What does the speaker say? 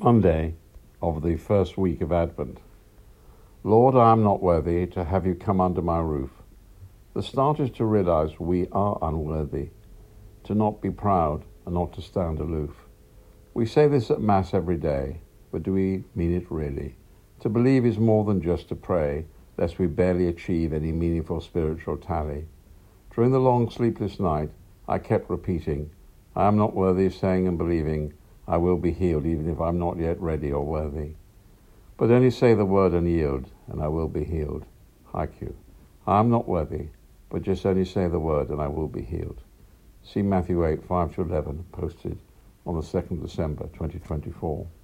Monday of the first week of Advent. Lord, I am not worthy to have you come under my roof. The start is to realize we are unworthy, to not be proud and not to stand aloof. We say this at Mass every day, but do we mean it really? To believe is more than just to pray, lest we barely achieve any meaningful spiritual tally. During the long sleepless night, I kept repeating, I am not worthy of saying and believing, I will be healed even if I'm not yet ready or worthy. But only say the word and yield, and I will be healed. Haiku. I am not worthy, but just only say the word and I will be healed. See Matthew 8, 5-11, posted on the 2nd December 2024.